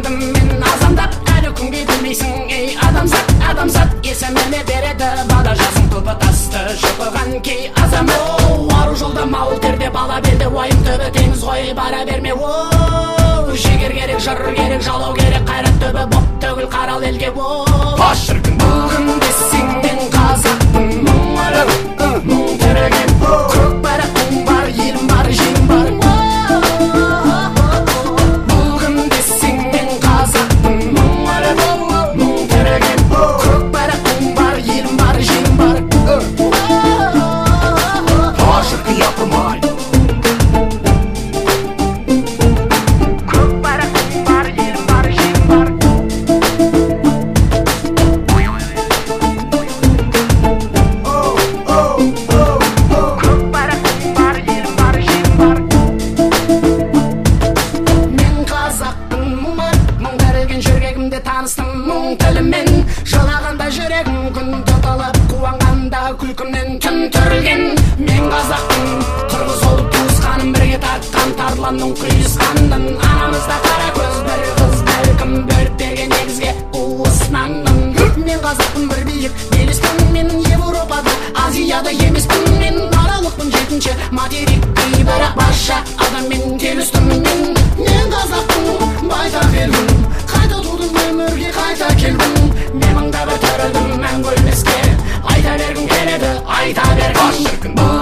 қандым мен азандап, әлі күнге білмейсің ей адамзат. Адамзат есіміне береді бала жасың тұлпы тасты шұқыған кей азам. Ару жолда мауыл терде бала белде, уайым түбі теңіз ғой бара берме. Жігер керек, жыр керек, жалау керек, қайрат түбі боп төгіл қарал елге. Бас шіркін Бұл күнде сенен қазақпын, мұң өліп, мұң тереген. Көк байрақтың бар, елім бар, жерім бар. Бұл күнде сенен қазақпын, мұң өліп, мұң тереген. Көк байрақтың бар, елім бар, жерім бар. Бас шіркін япырмай таныстым мұң тілімен, жылағанда жүрегім күн тұтылып, қуанғанда күлкімнен түн түрілген. Мен қазақпын, қырғыз ол туысқаным, бірге тартқан тарланның құйысқандың. Анамызда қара көз бір қыз, бәлкім бөртпеген негізге уысынандым. Мен қазақпын, бір биік белеспін, мен Европада, Азияда емеспін. Мен аралықпын жетінші материк, бірақ басша адаммен келістім. Мен қазақпын, байтақ елмін, қайта тудым өмірге, қайта келдім. Мен мыңда бір түрілдім мәңгі өлмеске, айта бергім келеді, айта бергім. Бас шіркін